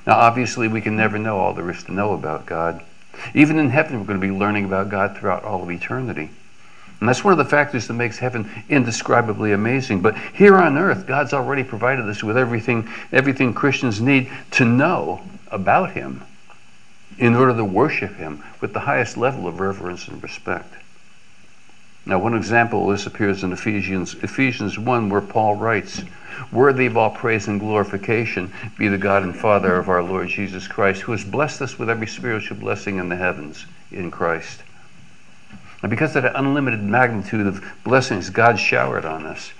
Now, obviously, we can never know all there is to know about God. Even in heaven, we're going to be learning about God throughout all of eternity. And that's one of the factors that makes heaven indescribably amazing. But here on earth, God's already provided us with everything Christians need to know about him in order to worship him with the highest level of reverence and respect. Now, one example of this appears in Ephesians 1, where Paul writes, "Worthy of all praise and glorification be the God and Father of our Lord Jesus Christ, who has blessed us with every spiritual blessing in the heavens in Christ." And because of the unlimited magnitude of blessings God showered on us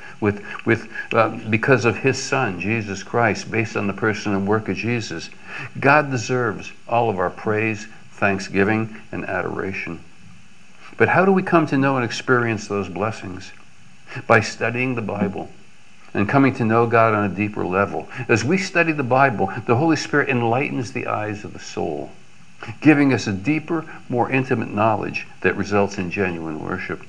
because of his Son, Jesus Christ, based on the person and work of Jesus, God deserves all of our praise, thanksgiving, and adoration. But how do we come to know and experience those blessings? By studying the Bible and coming to know God on a deeper level. As we study the Bible, the Holy Spirit enlightens the eyes of the soul, giving us a deeper, more intimate knowledge that results in genuine worship.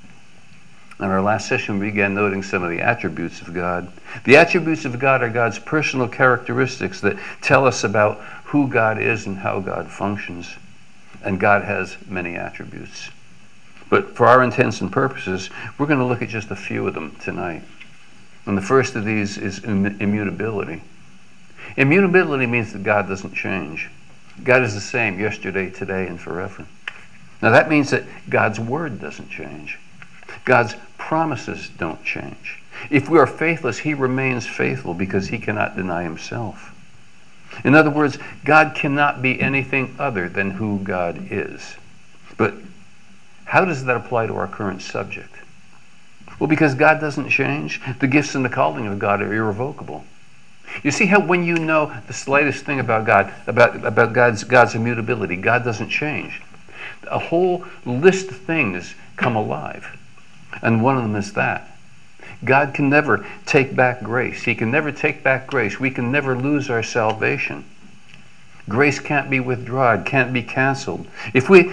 In our last session, we began noting some of the attributes of God. The attributes of God are God's personal characteristics that tell us about who God is and how God functions. And God has many attributes. But for our intents and purposes, we're going to look at just a few of them tonight. And the first of these is immutability. Immutability means that God doesn't change. God is the same yesterday, today, and forever. Now that means that God's word doesn't change. God's promises don't change. If we are faithless, he remains faithful because he cannot deny himself. In other words, God cannot be anything other than who God is. But how does that apply to our current subject? Well, because God doesn't change, the gifts and the calling of God are irrevocable. You see how when you know the slightest thing about God, about God's immutability, God doesn't change. A whole list of things come alive. And one of them is that. God can never take back grace. He can never take back grace. We can never lose our salvation. Grace can't be withdrawn, can't be canceled. If we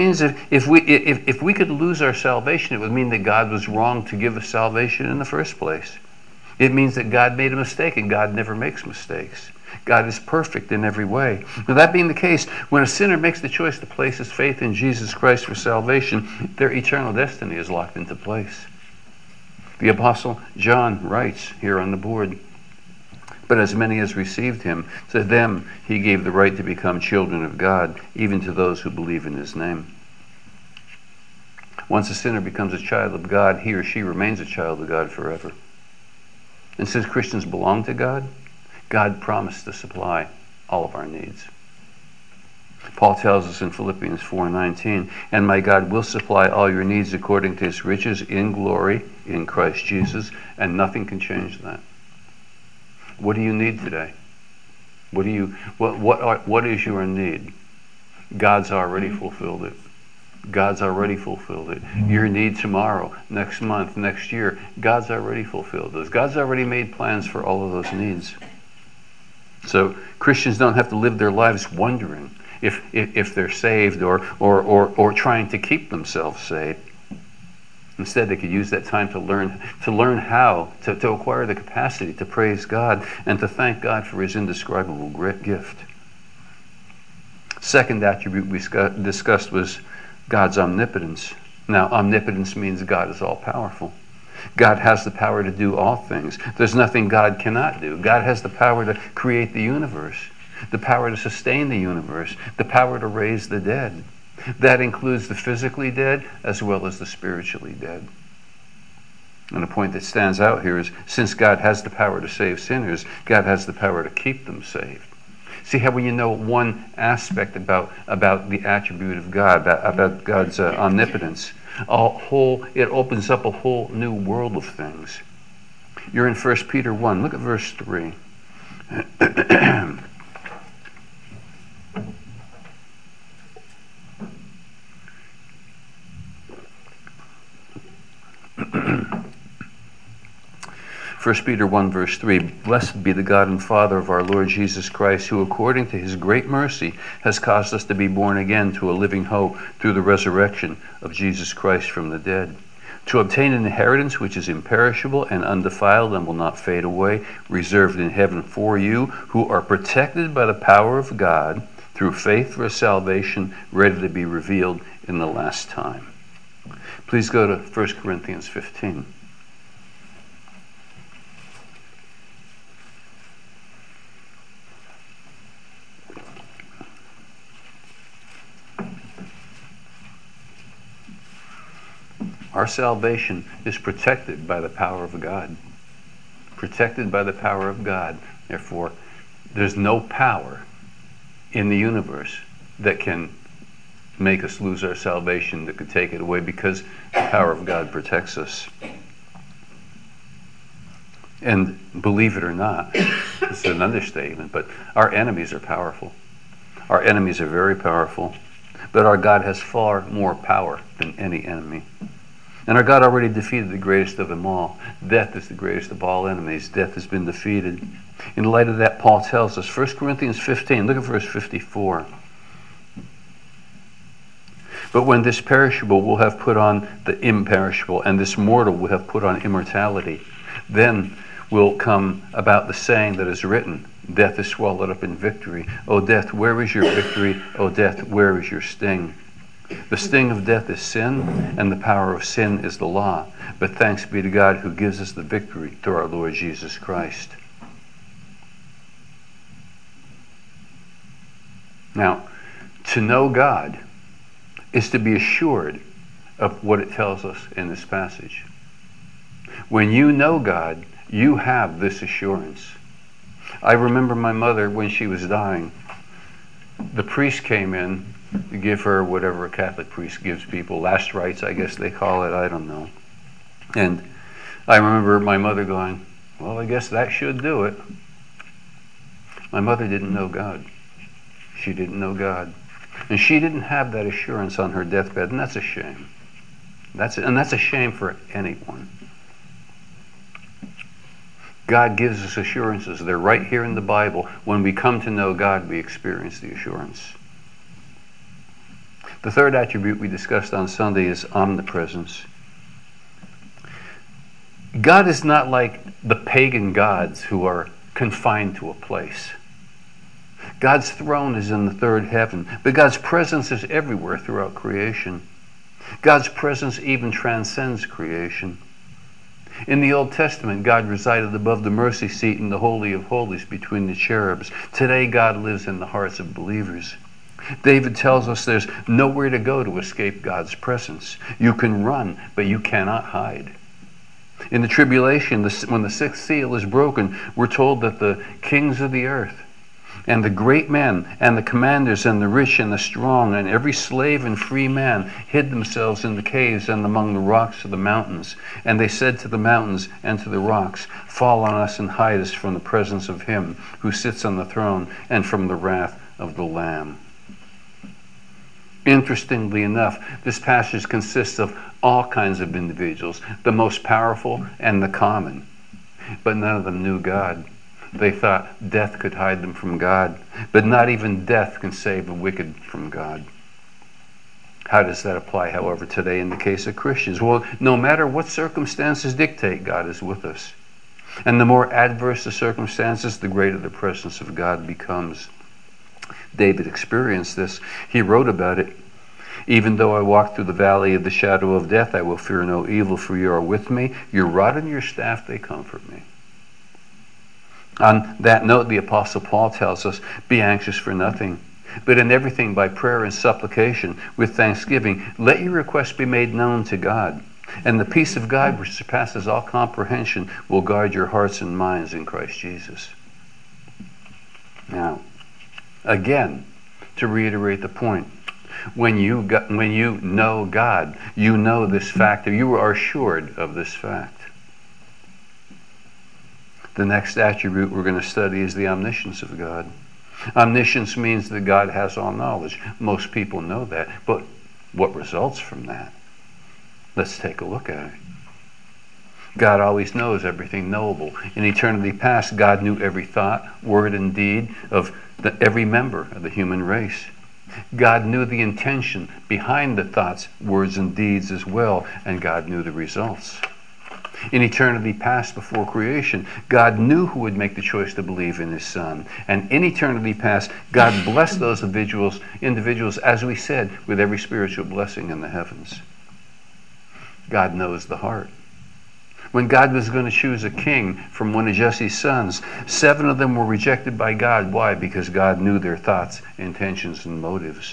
could lose our salvation, it would mean that God was wrong to give us salvation in the first place. It means that God made a mistake, and God never makes mistakes. God is perfect in every way. Now, that being the case, when a sinner makes the choice to place his faith in Jesus Christ for salvation, their eternal destiny is locked into place. The Apostle John writes here on the board, "But as many as received him, to them he gave the right to become children of God, even to those who believe in his name." Once a sinner becomes a child of God, he or she remains a child of God forever. And since Christians belong to God, God promised to supply all of our needs. Paul tells us in Philippians 4:19, "And my God will supply all your needs according to his riches in glory in Christ Jesus," and nothing can change that. What do you need today? What is your need? God's already fulfilled it. God's already fulfilled it. Your need tomorrow, next month, next year, God's already fulfilled those. God's already made plans for all of those needs. So Christians don't have to live their lives wondering if they're saved or trying to keep themselves saved. Instead, they could use that time to learn how to acquire the capacity to praise God and to thank God for his indescribable great gift. Second attribute we discussed was God's omnipotence. Now, omnipotence means God is all-powerful. God has the power to do all things. There's nothing God cannot do. God has the power to create the universe, the power to sustain the universe, the power to raise the dead. That includes the physically dead as well as the spiritually dead. And the point that stands out here is, since God has the power to save sinners, God has the power to keep them saved. See how when you know one aspect about the attribute of God, about God's omnipotence, it opens up a whole new world of things. You're in 1 Peter 1. Look at verse 3. 1 Peter 1 verse 3, "Blessed be the God and Father of our Lord Jesus Christ, who according to his great mercy has caused us to be born again to a living hope through the resurrection of Jesus Christ from the dead, to obtain an inheritance which is imperishable and undefiled and will not fade away, reserved in heaven for you, who are protected by the power of God through faith for a salvation ready to be revealed in the last time. Please go to 1 Corinthians 15. Our salvation is protected by the power of God. Protected by the power of God. Therefore, there's no power in the universe that can make us lose our salvation, that could take it away, because the power of God protects us. And believe it or not, it's an understatement, but our enemies are powerful. Our enemies are very powerful, but our God has far more power than any enemy. And our God already defeated the greatest of them all. Death is the greatest of all enemies. Death has been defeated. In light of that, Paul tells us, 1 Corinthians 15, look at verse 54. But when this perishable will have put on the imperishable, and this mortal will have put on immortality, then will come about the saying that is written, death is swallowed up in victory. O death, where is your victory? O death, where is your sting? The sting of death is sin, and the power of sin is the law. But thanks be to God who gives us the victory through our Lord Jesus Christ. Now, to know God is to be assured of what it tells us in this passage. When you know God, you have this assurance. I remember my mother, when she was dying, the priest came in to give her whatever a Catholic priest gives people, last rites, I guess they call it, I don't know. And I remember my mother going, well, I guess that should do it. My mother didn't know God. She didn't know God. And she didn't have that assurance on her deathbed, and that's a shame. That's a shame for anyone. God gives us assurances. They're right here in the Bible. When we come to know God, we experience the assurance. The third attribute we discussed on Sunday is omnipresence. God is not like the pagan gods who are confined to a place. God's throne is in the third heaven, but God's presence is everywhere throughout creation. God's presence even transcends creation. In the Old Testament, God resided above the mercy seat in the Holy of Holies between the cherubs. Today, God lives in the hearts of believers. David tells us there's nowhere to go to escape God's presence. You can run, but you cannot hide. In the tribulation, when the sixth seal is broken, we're told that the kings of the earth and the great men and the commanders and the rich and the strong and every slave and free man hid themselves in the caves and among the rocks of the mountains. And they said to the mountains and to the rocks, fall on us and hide us from the presence of him who sits on the throne and from the wrath of the Lamb. Interestingly enough, this passage consists of all kinds of individuals, the most powerful and the common. But none of them knew God. They thought death could hide them from God, but not even death can save the wicked from God. How does that apply, however, today in the case of Christians? Well, no matter what circumstances dictate, God is with us. And the more adverse the circumstances, the greater the presence of God becomes. David experienced this. He wrote about it. Even though I walk through the valley of the shadow of death, I will fear no evil, for you are with me. Your rod and your staff, they comfort me. On that note, the Apostle Paul tells us, be anxious for nothing, but in everything by prayer and supplication with thanksgiving, let your requests be made known to God. And the peace of God, which surpasses all comprehension, will guard your hearts and minds in Christ Jesus. Now, again, to reiterate the point, when you know God, you know this fact, or you are assured of this fact. The next attribute we're going to study is the omniscience of God. Omniscience means that God has all knowledge. Most people know that, but what results from that? Let's take a look at it. God always knows everything knowable. In eternity past, God knew every thought, word, and deed of every member of the human race. God knew the intention behind the thoughts, words, and deeds as well, and God knew the results. In eternity past before creation, God knew who would make the choice to believe in his Son. And in eternity past, God blessed those individuals, as we said, with every spiritual blessing in the heavens. God knows the heart. When God was going to choose a king from one of Jesse's sons, 7 of them were rejected by God. Why? Because God knew their thoughts, intentions, and motives.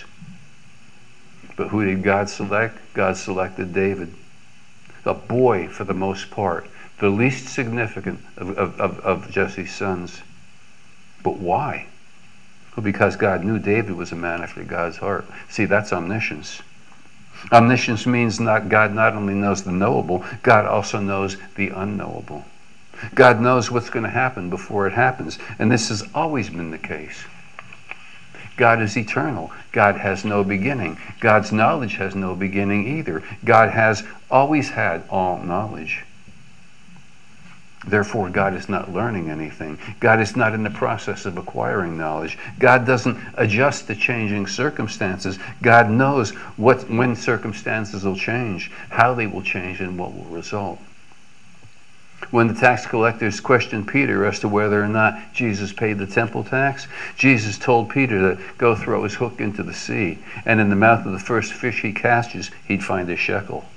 But who did God select? God selected David. A boy, for the most part, the least significant of Jesse's sons. But why? Well, because God knew David was a man after God's heart. See, that's omniscience. Omniscience means God not only knows the knowable, God also knows the unknowable. God knows what's going to happen before it happens. And this has always been the case. God is eternal. God has no beginning. God's knowledge has no beginning either. God has always had all knowledge. Therefore, God is not learning anything. God is not in the process of acquiring knowledge. God doesn't adjust to changing circumstances. God knows when circumstances will change, how they will change, and what will result. When the tax collectors questioned Peter as to whether or not Jesus paid the temple tax, Jesus told Peter to go throw his hook into the sea, and in the mouth of the first fish he catches, he'd find a shekel.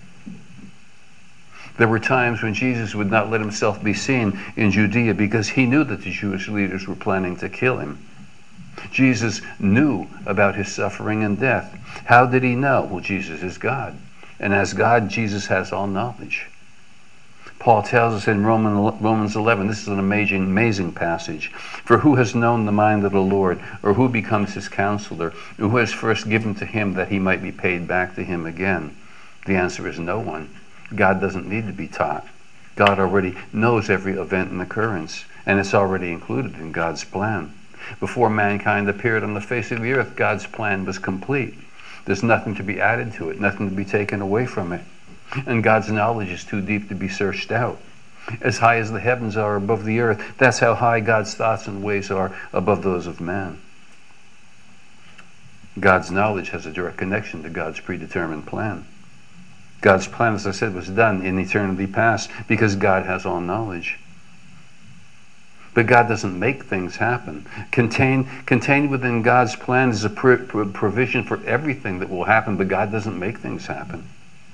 There were times when Jesus would not let himself be seen in Judea because he knew that the Jewish leaders were planning to kill him. Jesus knew about his suffering and death. How did he know? Well, Jesus is God. And as God, Jesus has all knowledge. Paul tells us in Romans 11, this is an amazing passage. For who has known the mind of the Lord, or who becomes his counselor, or who has first given to him that he might be paid back to him again? The answer is no one. God doesn't need to be taught. God already knows every event and occurrence, and it's already included in God's plan. Before mankind appeared on the face of the earth, God's plan was complete. There's nothing to be added to it, nothing to be taken away from it. And God's knowledge is too deep to be searched out. As high as the heavens are above the earth, that's how high God's thoughts and ways are above those of man. God's knowledge has a direct connection to God's predetermined plan. God's plan, as I said, was done in eternity past because God has all knowledge. But God doesn't make things happen. Contained within God's plan is a provision for everything that will happen, but God doesn't make things happen.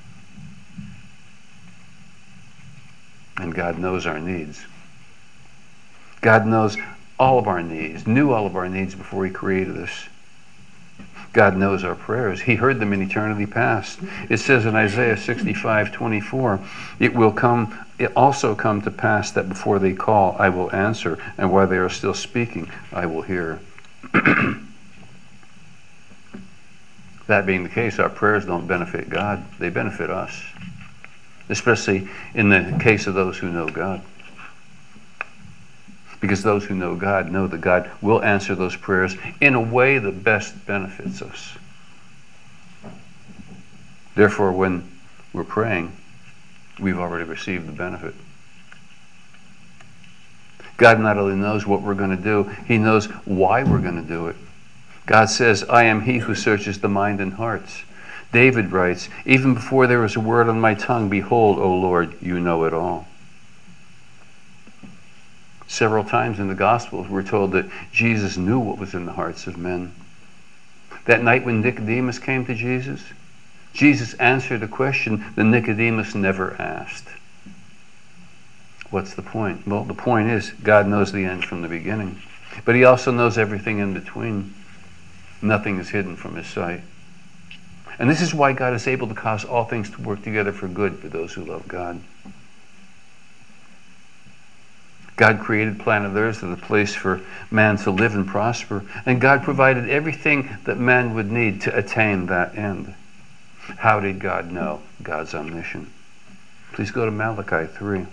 And God knows our needs. God knows all of our needs, knew all of our needs before he created us. God knows our prayers. He heard them in eternity past. It says in Isaiah 65:24, it also come to pass that before they call, I will answer, and while they are still speaking, I will hear. That being the case, our prayers don't benefit God, they benefit us. Especially in the case of those who know God. Because those who know God know that God will answer those prayers in a way that best benefits us. Therefore, when we're praying, we've already received the benefit. God not only knows what we're going to do, he knows why we're going to do it. God says, I am he who searches the mind and hearts. David writes, even before there was a word on my tongue, behold, O Lord, you know it all. Several times in the Gospels, we're told that Jesus knew what was in the hearts of men. That night when Nicodemus came to Jesus, Jesus answered a question that Nicodemus never asked. What's the point? Well, the point is, God knows the end from the beginning. But he also knows everything in between. Nothing is hidden from his sight. And this is why God is able to cause all things to work together for good for those who love God. God created planet Earth as a place for man to live and prosper, and God provided everything that man would need to attain that end. How did God know? God's omniscient. Please go to Malachi 3.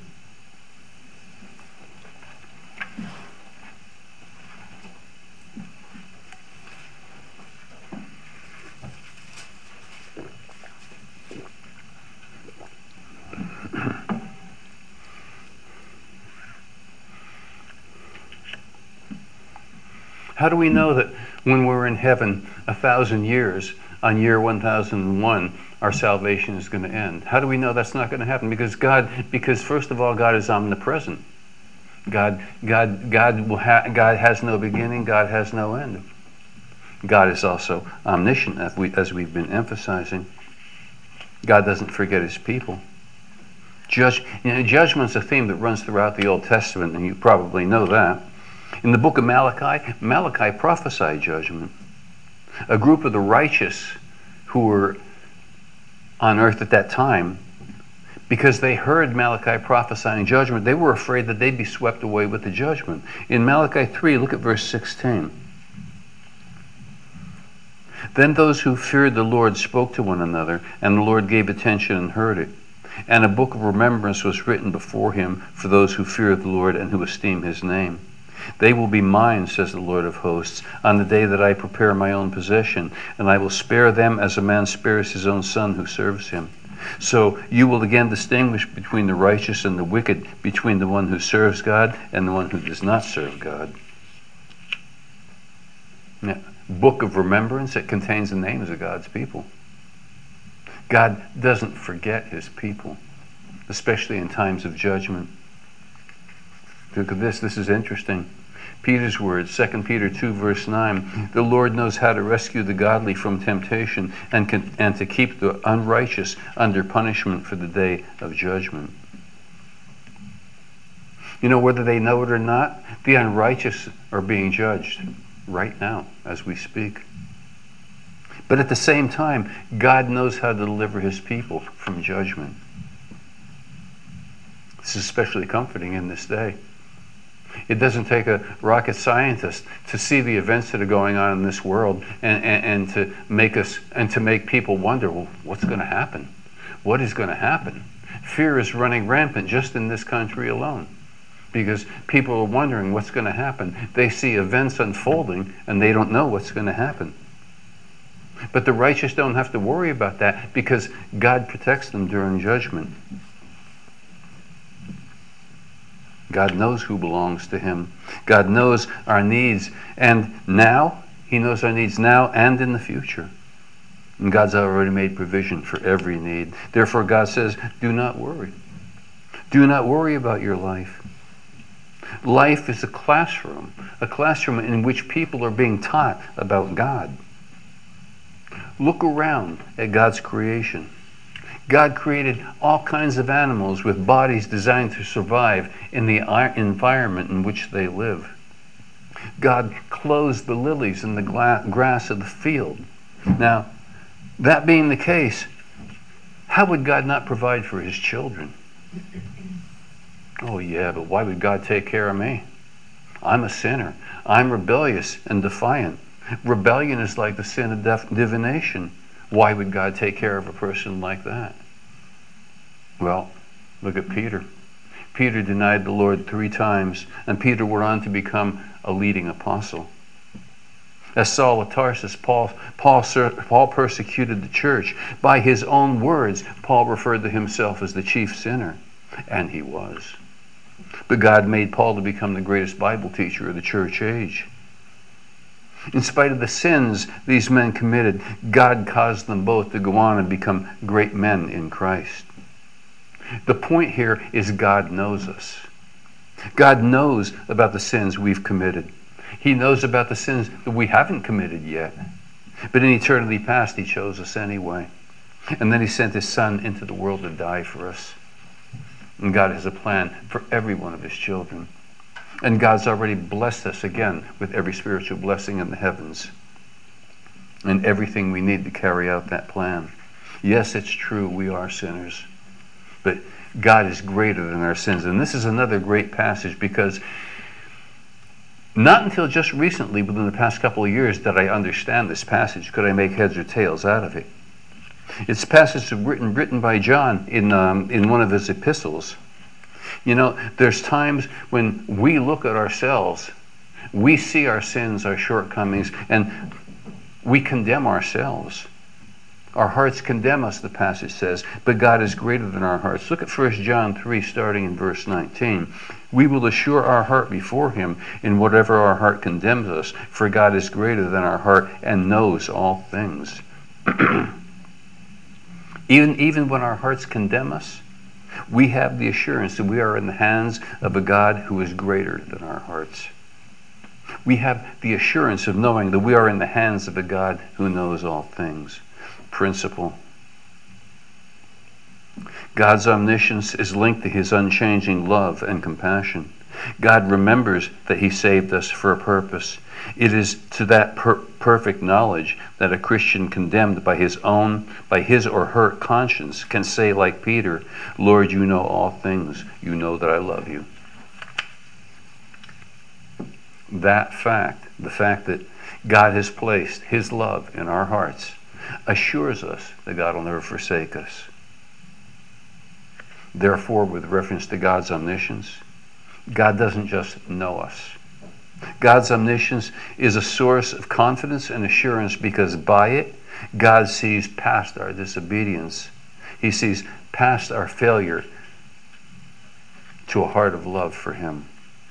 How do we know that when we're in heaven 1,000 years, on year 1001, our salvation is going to end? How do we know that's not going to happen? Because first of all, God is omnipresent. God has no beginning. God has no end. God is also omniscient, as we've been emphasizing. God doesn't forget his people. Judgment's a theme that runs throughout the Old Testament, and you probably know that. In the book of Malachi prophesied judgment. A group of the righteous who were on earth at that time, because they heard Malachi prophesying judgment, they were afraid that they'd be swept away with the judgment. In Malachi 3, look at verse 16. Then those who feared the Lord spoke to one another, and the Lord gave attention and heard it. And a book of remembrance was written before him for those who fear the Lord and who esteem his name. They will be mine, says the Lord of hosts, on the day that I prepare my own possession, and I will spare them as a man spares his own son who serves him. So you will again distinguish between the righteous and the wicked, between the one who serves God and the one who does not serve God. Now, book of remembrance, it contains the names of God's people. God doesn't forget his people, especially in times of judgment. Look at this. This is interesting. Peter's words, 2 Peter 2, verse 9. The Lord knows how to rescue the godly from temptation and to keep the unrighteous under punishment for the day of judgment. You know, whether they know it or not, the unrighteous are being judged right now as we speak. But at the same time, God knows how to deliver his people from judgment. This is especially comforting in this day. It doesn't take a rocket scientist to see the events that are going on in this world and to make people wonder, well, what's going to happen? What is going to happen? Fear is running rampant just in this country alone, because people are wondering what's going to happen. They see events unfolding and they don't know what's going to happen. But the righteous don't have to worry about that because God protects them during judgment. God knows who belongs to him. God knows our needs, and now he knows our needs now and in the future. And God's already made provision for every need. Therefore, God says, do not worry. Do not worry about your life. Life is a classroom in which people are being taught about God. Look around at God's creation. God created all kinds of animals with bodies designed to survive in the environment in which they live. God clothes the lilies in the grass of the field. Now, that being the case, how would God not provide for his children? Oh yeah, but why would God take care of me? I'm a sinner. I'm rebellious and defiant. Rebellion is like the sin of divination. Why would God take care of a person like that? Well, look at Peter. Peter denied the Lord 3 times, and Peter went on to become a leading apostle. As Saul of Tarsus, Paul persecuted the church. By his own words, Paul referred to himself as the chief sinner, and he was. But God made Paul to become the greatest Bible teacher of the church age. In spite of the sins these men committed, God caused them both to go on and become great men in Christ. The point here is God knows us. God knows about the sins we've committed. He knows about the sins that we haven't committed yet. But in eternity past, he chose us anyway. And then he sent his Son into the world to die for us. And God has a plan for every one of his children. And God's already blessed us again with every spiritual blessing in the heavens and everything we need to carry out that plan. Yes, it's true, we are sinners, but God is greater than our sins. And this is another great passage, because not until just recently, within the past couple of years, did I understand this passage. Could I make heads or tails out of it? It's a passage written by John in one of his epistles. You know, there's times when we look at ourselves, we see our sins, our shortcomings, and we condemn ourselves. Our hearts condemn us, the passage says, but God is greater than our hearts. Look at 1 John 3, starting in verse 19. We will assure our heart before him in whatever our heart condemns us, for God is greater than our heart and knows all things. Even when our hearts condemn us, we have the assurance that we are in the hands of a God who is greater than our hearts. We have the assurance of knowing that we are in the hands of a God who knows all things. Principle. God's omniscience is linked to his unchanging love and compassion. God remembers that he saved us for a purpose. It is to that perfect knowledge that a Christian condemned by his or her conscience can say like Peter, Lord, you know all things. You know that I love you. That fact, the fact that God has placed his love in our hearts, assures us that God will never forsake us. Therefore, with reference to God's omniscience, God doesn't just know us. God's omniscience is a source of confidence and assurance because by it, God sees past our disobedience. He sees past our failure to a heart of love for him.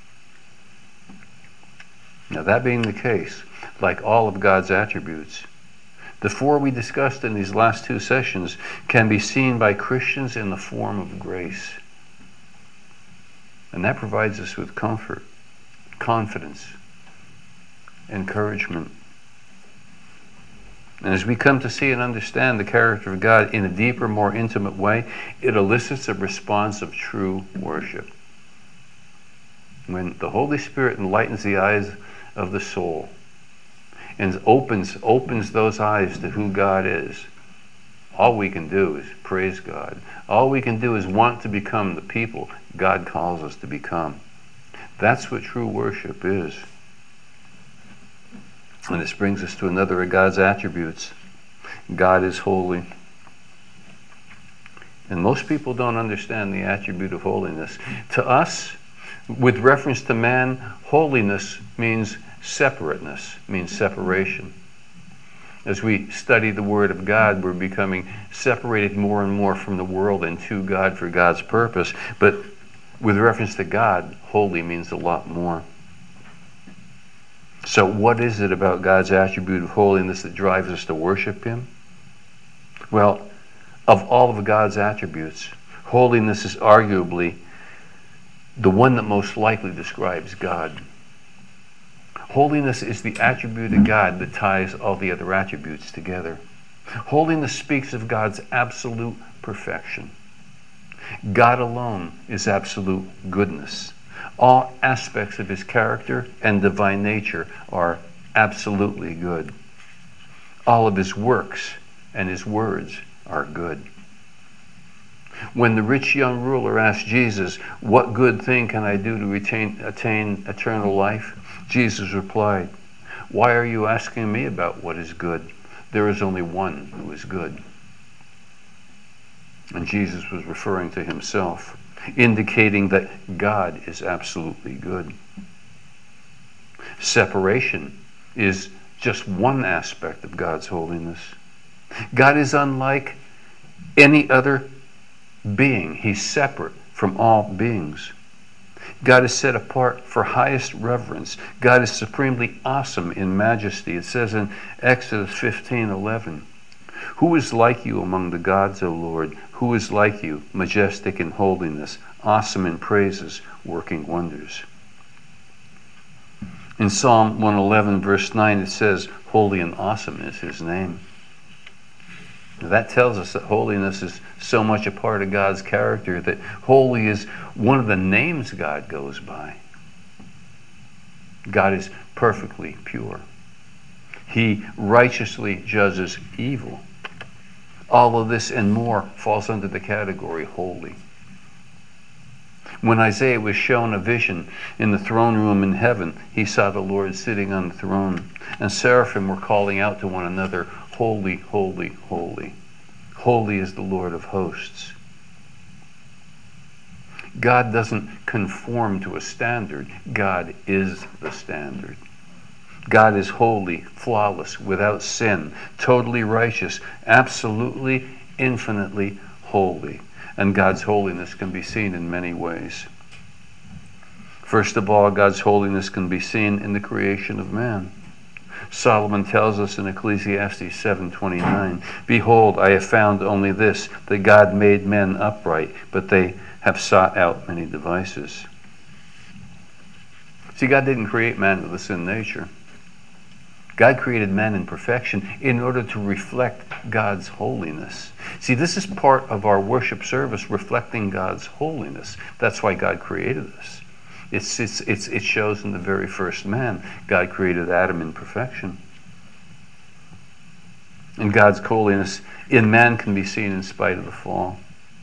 Now, that being the case, like all of God's attributes, the four we discussed in these last two sessions can be seen by Christians in the form of grace. And that provides us with comfort, confidence, encouragement. And as we come to see and understand the character of God in a deeper, more intimate way, it elicits a response of true worship. When the Holy Spirit enlightens the eyes of the soul and opens those eyes to who God is, all we can do is praise God. All we can do is want to become the people God calls us to become. That's what true worship is. And this brings us to another of God's attributes. God is holy. And most people don't understand the attribute of holiness. To us, with reference to man, holiness means separateness, means separation. As we study the Word of God, we're becoming separated more and more from the world and to God for God's purpose. But with reference to God, holy means a lot more. So what is it about God's attribute of holiness that drives us to worship him? Well, of all of God's attributes, holiness is arguably the one that most likely describes God. Holiness is the attribute of God that ties all the other attributes together. Holiness speaks of God's absolute perfection. God alone is absolute goodness. All aspects of his character and divine nature are absolutely good. All of his works and his words are good. When the rich young ruler asked Jesus, "What good thing can I do to attain eternal life?" Jesus replied, "Why are you asking me about what is good? There is only one who is good." And Jesus was referring to himself, indicating that God is absolutely good. Separation is just one aspect of God's holiness. God is unlike any other being. He's separate from all beings. God is set apart for highest reverence. God is supremely awesome in majesty. It says in Exodus 15:11, "Who is like you among the gods, O Lord? Who is like you, majestic in holiness, awesome in praises, working wonders?" In Psalm 111, verse 9, it says, "Holy and awesome is his name." Now that tells us that holiness is so much a part of God's character that holy is one of the names God goes by. God is perfectly pure. He righteously judges evil. All of this and more falls under the category holy. When Isaiah was shown a vision in the throne room in heaven, he saw the Lord sitting on the throne, and seraphim were calling out to one another, "Holy, holy, holy. Holy is the Lord of hosts." God doesn't conform to a standard. God is the standard. God is holy, flawless, without sin, totally righteous, absolutely, infinitely holy. And God's holiness can be seen in many ways. First of all, God's holiness can be seen in the creation of man. Solomon tells us in Ecclesiastes 7:29, "Behold, I have found only this, that God made men upright, but they have sought out many devices." See, God didn't create man with a sin nature. God created man in perfection in order to reflect God's holiness. See, this is part of our worship service, reflecting God's holiness. That's why God created us. It shows in the very first man. God created Adam in perfection. And God's holiness in man can be seen in spite of the fall.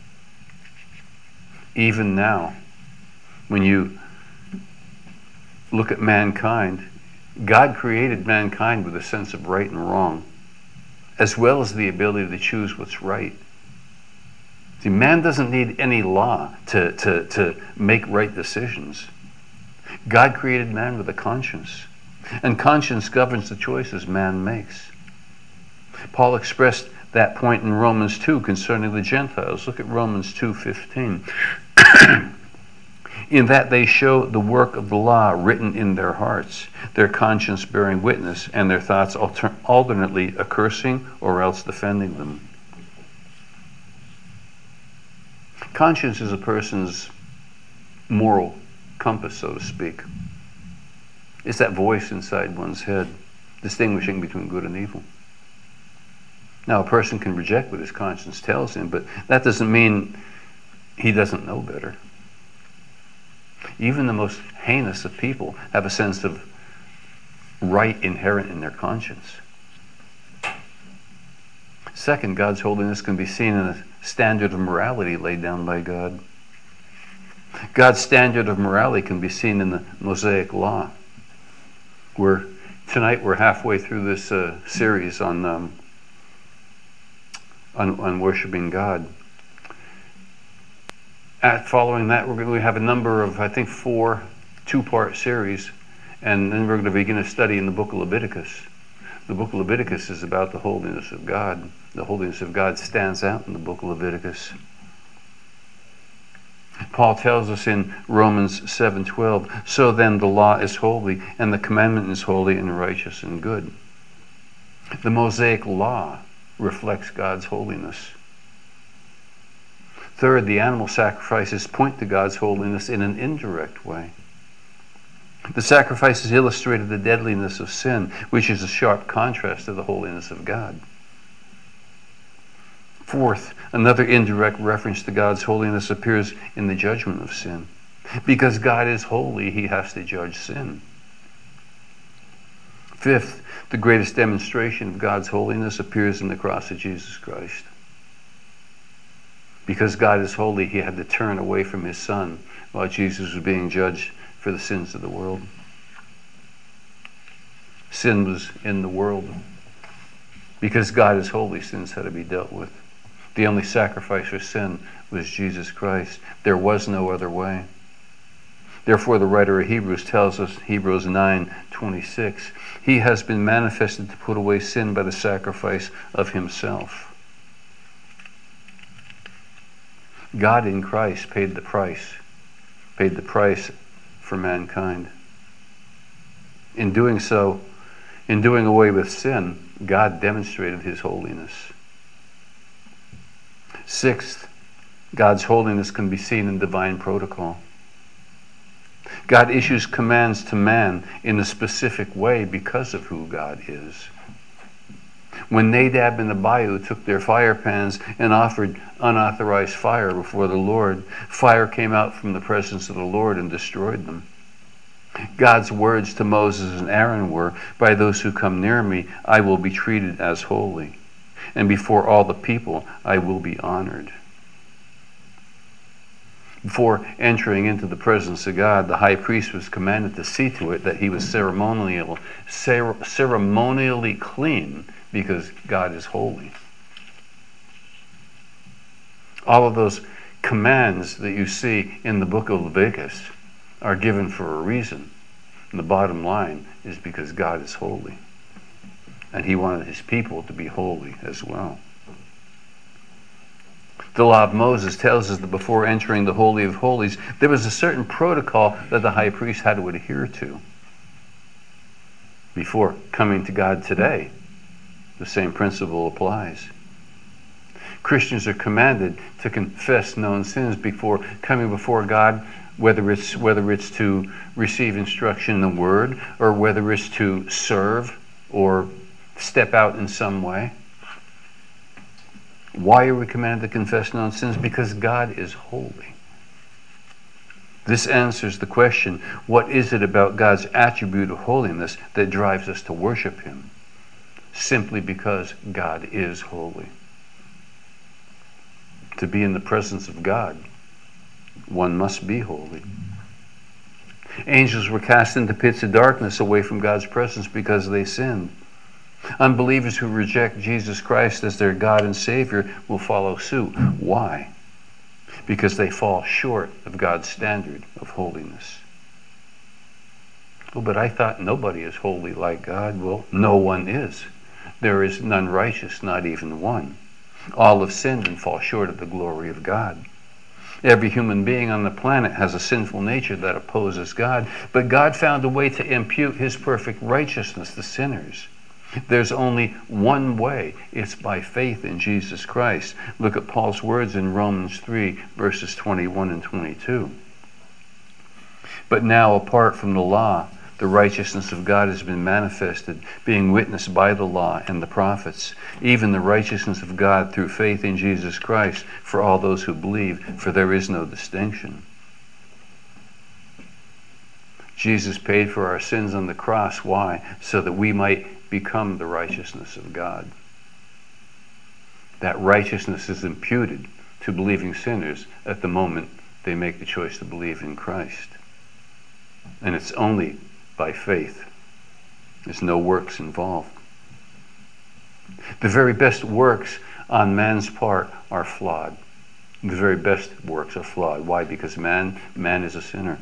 Even now, when you look at mankind, God created mankind with a sense of right and wrong, as well as the ability to choose what's right. See, man doesn't need any law to make right decisions. God created man with a conscience, and conscience governs the choices man makes. Paul expressed that point in Romans 2 concerning the Gentiles. Look at Romans 2:15. In that they show the work of the law written in their hearts, their conscience bearing witness, and their thoughts alternately accursing or else defending them. Conscience is a person's moral compass, so to speak. It's that voice inside one's head, distinguishing between good and evil. Now, a person can reject what his conscience tells him, but that doesn't mean he doesn't know better. Even the most heinous of people have a sense of right inherent in their conscience. Second, God's holiness can be seen in a standard of morality laid down by God. God's standard of morality can be seen in the Mosaic Law. Tonight we're halfway through this series on worshiping God. Following that, we're going to have a number of, I think, 4 two-part series, and then we're going to begin a study in the book of Leviticus. The book of Leviticus is about the holiness of God. The holiness of God stands out in the book of Leviticus. Paul tells us in Romans 7:12, "So then the law is holy, and the commandment is holy and righteous and good." The Mosaic Law reflects God's holiness. Third, the animal sacrifices point to God's holiness in an indirect way. The sacrifices illustrated the deadliness of sin, which is a sharp contrast to the holiness of God. Fourth, another indirect reference to God's holiness appears in the judgment of sin. Because God is holy, he has to judge sin. Fifth, the greatest demonstration of God's holiness appears in the cross of Jesus Christ. Because God is holy, he had to turn away from his Son while Jesus was being judged for the sins of the world. Sin was in the world. Because God is holy, sins had to be dealt with. The only sacrifice for sin was Jesus Christ. There was no other way. Therefore, the writer of Hebrews tells us, Hebrews 9:26, he has been manifested to put away sin by the sacrifice of himself. God in Christ paid the price for mankind. In doing so, in doing away with sin, God demonstrated his holiness. Sixth, God's holiness can be seen in divine protocol. God issues commands to man in a specific way because of who God is. When Nadab and Abihu took their fire pans and offered unauthorized fire before the Lord, fire came out from the presence of the Lord and destroyed them. God's words to Moses and Aaron were, "By those who come near me, I will be treated as holy, and before all the people, I will be honored." Before entering into the presence of God, the high priest was commanded to see to it that he was ceremonially clean, because God is holy. All of those commands that you see in the book of Leviticus are given for a reason. And the bottom line is because God is holy. And he wanted his people to be holy as well. The law of Moses tells us that before entering the Holy of Holies, there was a certain protocol that the high priest had to adhere to. Before coming to God today, the same principle applies. Christians are commanded to confess known sins before coming before God, whether it's to receive instruction in the Word, or whether it's to serve or step out in some way. Why are we commanded to confess known sins? Because God is holy. This answers the question, what is it about God's attribute of holiness that drives us to worship Him? Simply because God is holy. To be in the presence of God, one must be holy. Angels were cast into pits of darkness away from God's presence because they sinned. Unbelievers who reject Jesus Christ as their God and Savior will follow suit. Why? Because they fall short of God's standard of holiness. Oh, but I thought nobody is holy like God. Well, no one is. There is none righteous, not even one. All have sinned and fall short of the glory of God. Every human being on the planet has a sinful nature that opposes God, but God found a way to impute His perfect righteousness to sinners. There's only one way. It's by faith in Jesus Christ. Look at Paul's words in Romans 3, verses 21 and 22. But now, apart from the law, the righteousness of God has been manifested, being witnessed by the law and the prophets, even the righteousness of God through faith in Jesus Christ for all those who believe, for there is no distinction. Jesus paid for our sins on the cross. Why? So that we might become the righteousness of God. That righteousness is imputed to believing sinners at the moment they make the choice to believe in Christ. And it's only by faith. There's no works involved. The very best works on man's part are flawed. The very best works are flawed. Why? Because man is a sinner.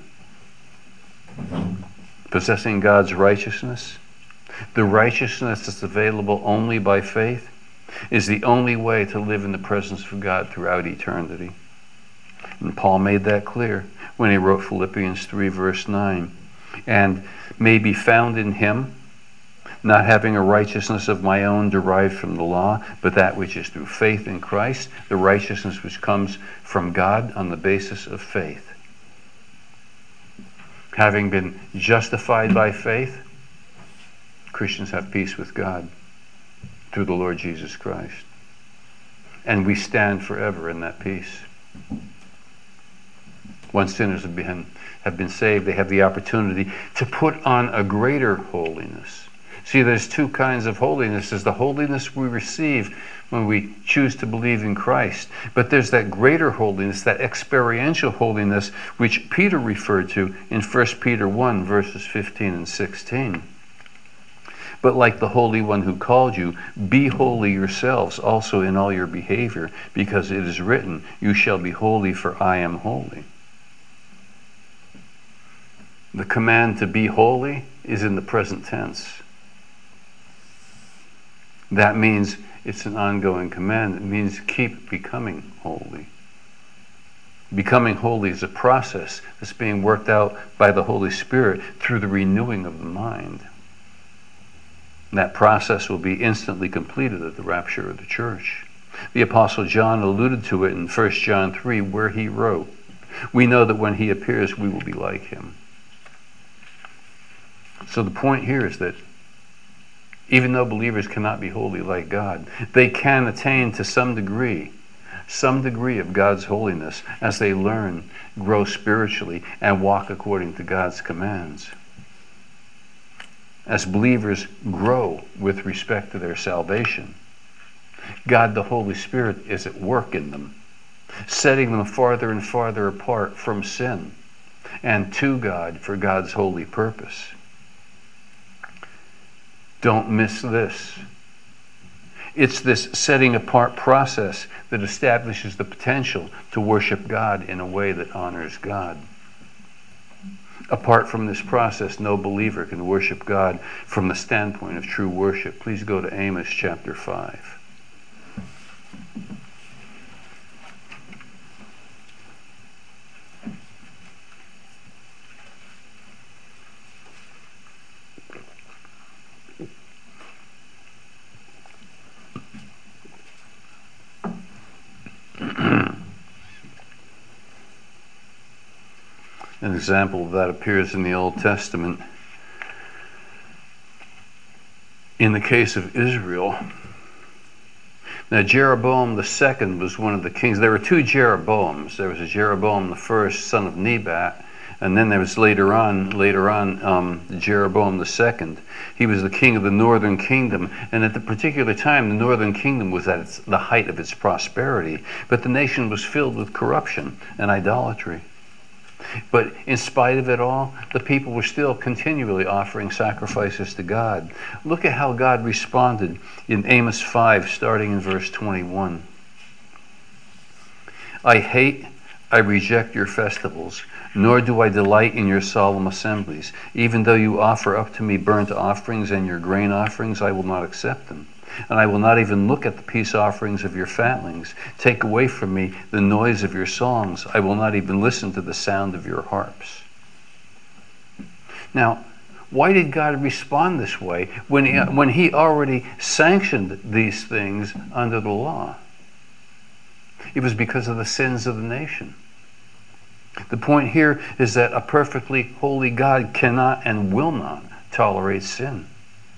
Possessing God's righteousness, the righteousness that's available only by faith, is the only way to live in the presence of God throughout eternity. And Paul made that clear when he wrote Philippians 3, verse 9. And may be found in Him, not having a righteousness of my own derived from the law, but that which is through faith in Christ, the righteousness which comes from God on the basis of faith. Having been justified by faith, Christians have peace with God through the Lord Jesus Christ. And we stand forever in that peace. Once sinners have been saved, they have the opportunity to put on a greater holiness. See, there's two kinds of holiness. There's the holiness we receive when we choose to believe in Christ. But there's that greater holiness, that experiential holiness, which Peter referred to in 1 Peter 1, verses 15 and 16. But like the Holy One who called you, be holy yourselves also in all your behavior, because it is written, you shall be holy, for I am holy. The command to be holy is in the present tense. That means it's an ongoing command. It means keep becoming holy. Becoming holy is a process that's being worked out by the Holy Spirit through the renewing of the mind. And that process will be instantly completed at the rapture of the church. The Apostle John alluded to it in 1 John 3, where he wrote, we know that when he appears, we will be like him. So the point here is that even though believers cannot be holy like God, they can attain to some degree of God's holiness as they learn, grow spiritually, and walk according to God's commands. As believers grow with respect to their salvation, God the Holy Spirit is at work in them, setting them farther and farther apart from sin and to God for God's holy purpose. Don't miss this. It's this setting apart process that establishes the potential to worship God in a way that honors God. Apart from this process, no believer can worship God from the standpoint of true worship. Please go to Amos chapter 5. An example of that appears in the Old Testament. In the case of Israel, now Jeroboam the second was one of the kings. There were two Jeroboams. There was a Jeroboam the first, son of Nebat, and then there was later on Jeroboam the second. He was the king of the northern kingdom, and at the particular time, the northern kingdom was at the height of its prosperity, but the nation was filled with corruption and idolatry. But in spite of it all, the people were still continually offering sacrifices to God. Look at how God responded in Amos 5, starting in verse 21. I reject your festivals, nor do I delight in your solemn assemblies. Even though you offer up to me burnt offerings and your grain offerings, I will not accept them. And I will not even look at the peace offerings of your fatlings. Take away from me the noise of your songs. I will not even listen to the sound of your harps. Now, why did God respond this way when he already sanctioned these things under the law? It was because of the sins of the nation. The point here is that a perfectly holy God cannot and will not tolerate sin.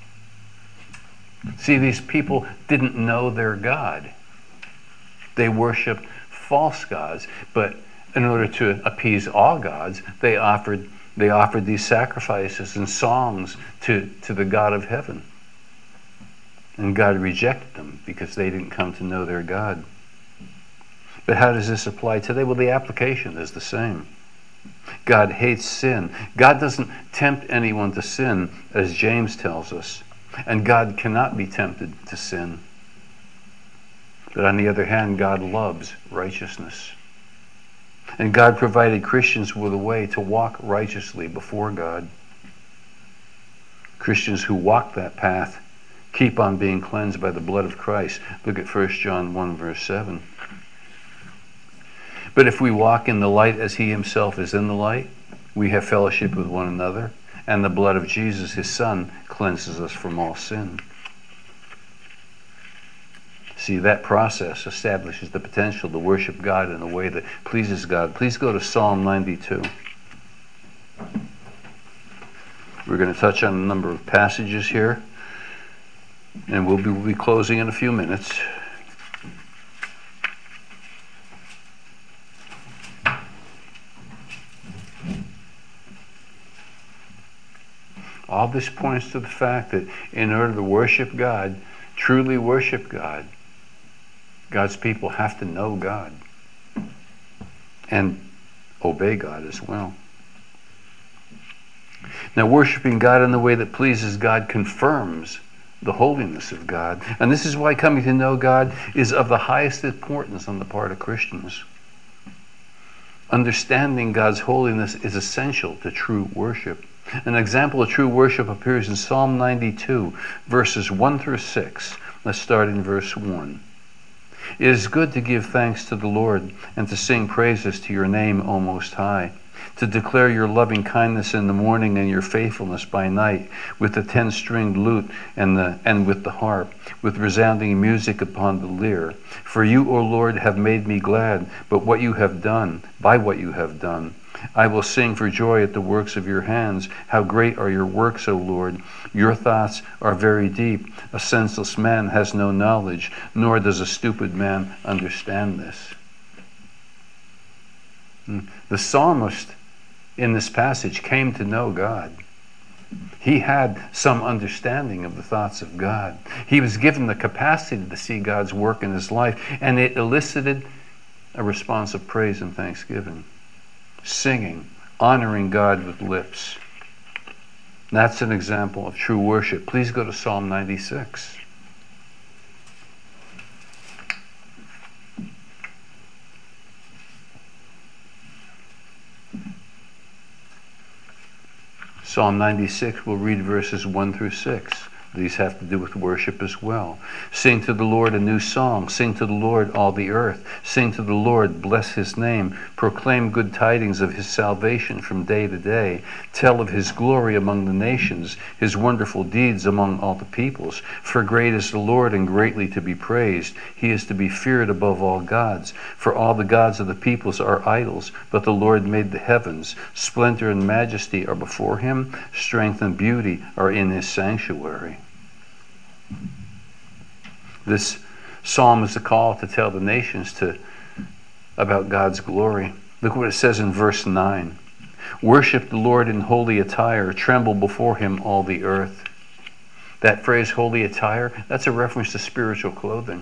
See, these people didn't know their God. They worshiped false gods, but in order to appease all gods, they offered these sacrifices and songs to the God of heaven. And God rejected them because they didn't come to know their God. But how does this apply today? Well, the application is the same. God hates sin. God doesn't tempt anyone to sin, as James tells us. And God cannot be tempted to sin. But on the other hand, God loves righteousness. And God provided Christians with a way to walk righteously before God. Christians who walk that path keep on being cleansed by the blood of Christ. Look at 1 John 1, verse 7. But if we walk in the light as he himself is in the light, we have fellowship with one another, and the blood of Jesus, his Son, cleanses us from all sin. See, that process establishes the potential to worship God in a way that pleases God. Please go to Psalm 92. We're going to touch on a number of passages here, and we'll be closing in a few minutes. All this points to the fact that in order to worship God, truly worship God, God's people have to know God and obey God as well. Now, worshiping God in the way that pleases God confirms the holiness of God. And this is why coming to know God is of the highest importance on the part of Christians. Understanding God's holiness is essential to true worship. An example of true worship appears in Psalm 92, verses 1 through 6. Let's start in verse 1. It is good to give thanks to the Lord and to sing praises to your name, O Most High, to declare your loving kindness in the morning and your faithfulness by night, with the 10-stringed lute and with the harp, with resounding music upon the lyre. For you, O Lord, have made me glad, by what you have done. I will sing for joy at the works of your hands. How great are your works, O Lord! Your thoughts are very deep. A senseless man has no knowledge, nor does a stupid man understand this. The psalmist in this passage came to know God. He had some understanding of the thoughts of God. He was given the capacity to see God's work in his life, and it elicited a response of praise and thanksgiving. Singing, honoring God with lips. That's an example of true worship. Please go to Psalm 96. Psalm 96, we'll read verses 1 through 6. These have to do with worship as well. Sing to the Lord a new song. Sing to the Lord, all the earth. Sing to the Lord, bless his name. Proclaim good tidings of his salvation from day to day. Tell of his glory among the nations, his wonderful deeds among all the peoples. For great is the Lord and greatly to be praised. He is to be feared above all gods. For all the gods of the peoples are idols, but the Lord made the heavens. Splendor and majesty are before him. Strength and beauty are in his sanctuary. This psalm is a call to tell the nations about God's glory. Look what it says in verse 9. Worship the Lord in holy attire. Tremble before him, all the earth. That phrase, holy attire, that's a reference to spiritual clothing.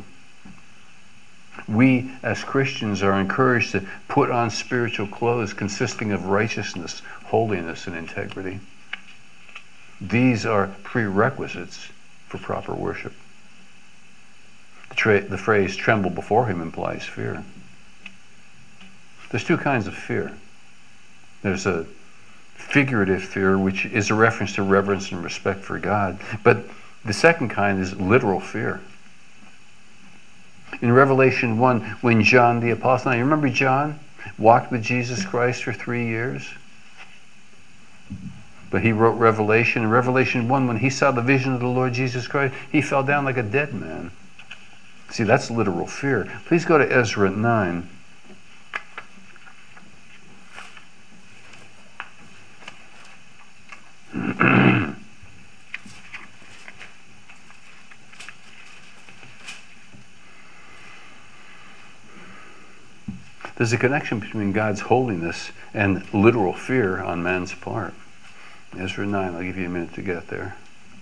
We, as Christians, are encouraged to put on spiritual clothes consisting of righteousness, holiness, and integrity. These are prerequisites for proper worship. The phrase tremble before him implies fear. There's two kinds of fear. There's a figurative fear, which is a reference to reverence and respect for God. But the second kind is literal fear. In Revelation 1, when John the Apostle, now you remember John walked with Jesus Christ for 3 years? But he wrote Revelation. In Revelation 1, when he saw the vision of the Lord Jesus Christ, he fell down like a dead man. See, that's literal fear. Please go to Ezra 9. There's a connection between God's holiness and literal fear on man's part. Ezra 9, I'll give you a minute to get there.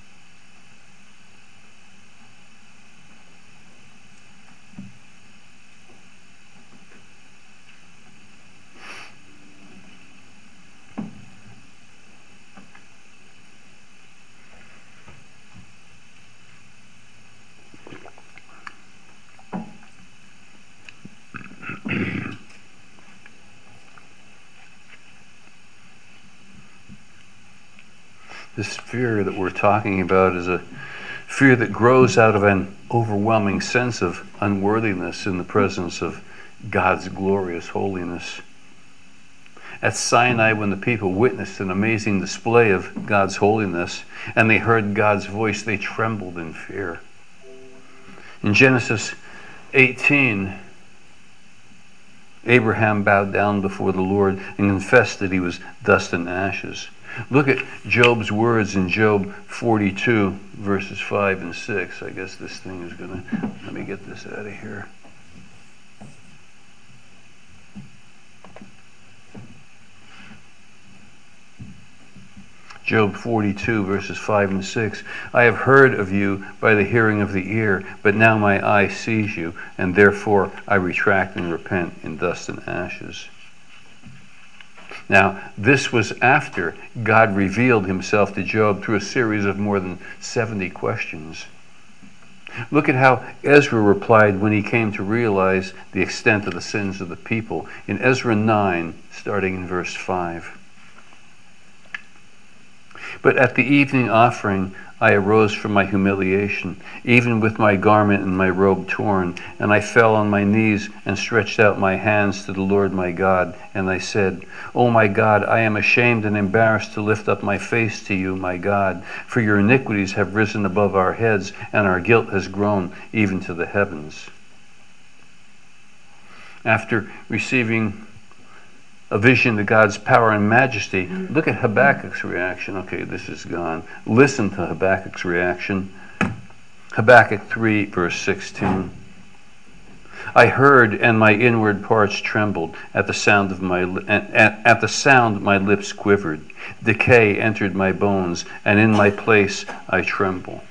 This fear that we're talking about is a fear that grows out of an overwhelming sense of unworthiness in the presence of God's glorious holiness. At Sinai, when the people witnessed an amazing display of God's holiness and they heard God's voice, they trembled in fear. In Genesis 18, Abraham bowed down before the Lord and confessed that he was dust and ashes. Look at Job's words in Job 42, verses 5 and 6. I guess this thing is going to... Let me get this out of here. Job 42, verses 5 and 6. I have heard of you by the hearing of the ear, but now my eye sees you, and therefore I retract and repent in dust and ashes. Now, this was after God revealed himself to Job through a series of more than 70 questions. Look at how Ezra replied when he came to realize the extent of the sins of the people. In Ezra 9, starting in verse 5. But at the evening offering, I arose from my humiliation, even with my garment and my robe torn, and I fell on my knees and stretched out my hands to the Lord my God, and I said, O my God, I am ashamed and embarrassed to lift up my face to you, my God, for your iniquities have risen above our heads, and our guilt has grown even to the heavens. After receiving a vision of God's power and majesty, look at Habakkuk's reaction. Okay, this is gone. Listen to Habakkuk's reaction. Habakkuk 3, verse 16. I heard, and my inward parts trembled. At the sound my lips quivered. Decay entered my bones, and in my place I tremble.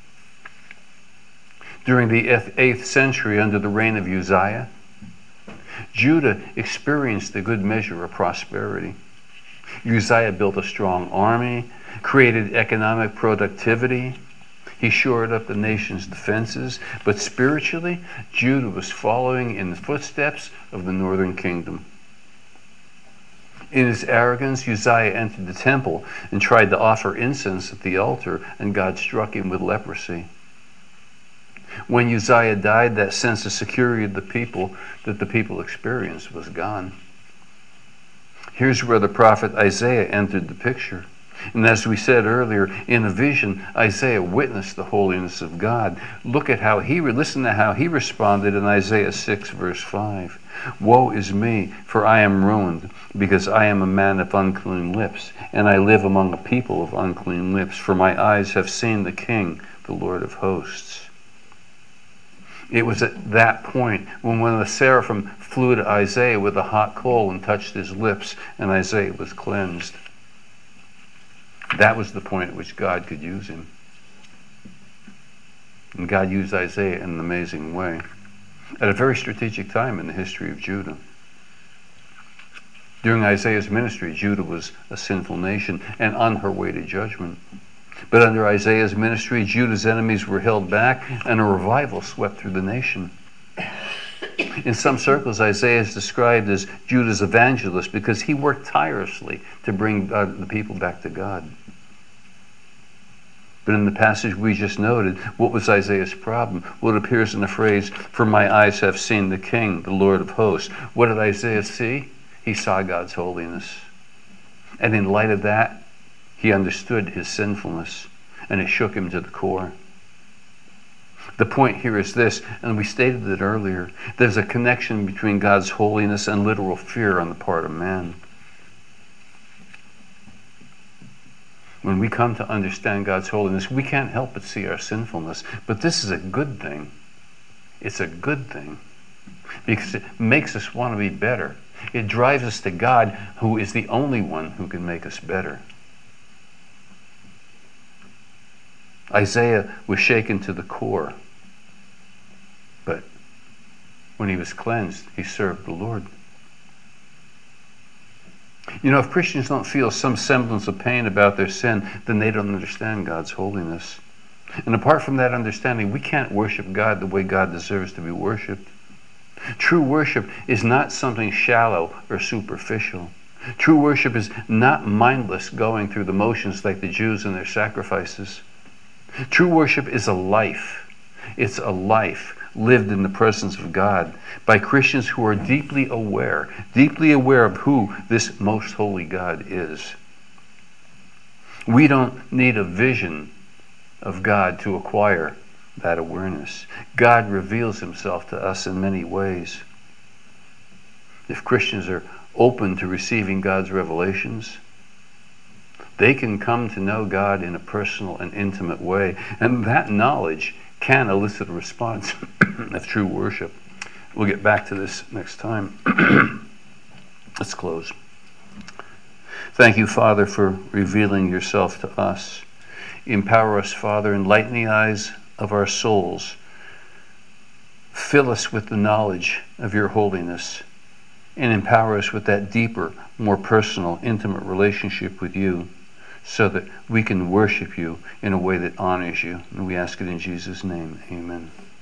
During the 8th century, under the reign of Uzziah, Judah experienced a good measure of prosperity. Uzziah built a strong army, created economic productivity. He shored up the nation's defenses, but spiritually, Judah was following in the footsteps of the northern kingdom. In his arrogance, Uzziah entered the temple and tried to offer incense at the altar, and God struck him with leprosy. When Uzziah died, that sense of security of the people that the people experienced was gone. Here's where the prophet Isaiah entered the picture. And as we said earlier, in a vision, Isaiah witnessed the holiness of God. Listen to how he responded in Isaiah 6, verse 5. Woe is me, for I am ruined, because I am a man of unclean lips, and I live among a people of unclean lips, for my eyes have seen the King, the Lord of hosts. It was at that point when one of the seraphim flew to Isaiah with a hot coal and touched his lips, and Isaiah was cleansed. That was the point at which God could use him. And God used Isaiah in an amazing way at a very strategic time in the history of Judah. During Isaiah's ministry, Judah was a sinful nation and on her way to judgment. But under Isaiah's ministry, Judah's enemies were held back and a revival swept through the nation. In some circles, Isaiah is described as Judah's evangelist because he worked tirelessly to bring the people back to God. But in the passage we just noted, what was Isaiah's problem? Well, it appears in the phrase, for my eyes have seen the King, the Lord of hosts. What did Isaiah see? He saw God's holiness. And in light of that, he understood his sinfulness, and it shook him to the core. The point here is this, and we stated it earlier, there's a connection between God's holiness and literal fear on the part of man. When we come to understand God's holiness, we can't help but see our sinfulness. But this is a good thing. It's a good thing because it makes us want to be better. It drives us to God, who is the only one who can make us better. Isaiah was shaken to the core, but when he was cleansed, he served the Lord. You know, if Christians don't feel some semblance of pain about their sin, then they don't understand God's holiness. And apart from that understanding, we can't worship God the way God deserves to be worshipped. True worship is not something shallow or superficial. True worship is not mindless going through the motions like the Jews and their sacrifices. True worship is a life. It's a life lived in the presence of God by Christians who are deeply aware of who this most holy God is. We don't need a vision of God to acquire that awareness. God reveals himself to us in many ways. If Christians are open to receiving God's revelations, they can come to know God in a personal and intimate way, and that knowledge can elicit a response of true worship. We'll get back to this next time. Let's close. Thank you, Father, for revealing yourself to us. Empower us, Father, enlighten the eyes of our souls. Fill us with the knowledge of your holiness, and empower us with that deeper, more personal, intimate relationship with you, so that we can worship you in a way that honors you. And we ask it in Jesus' name. Amen.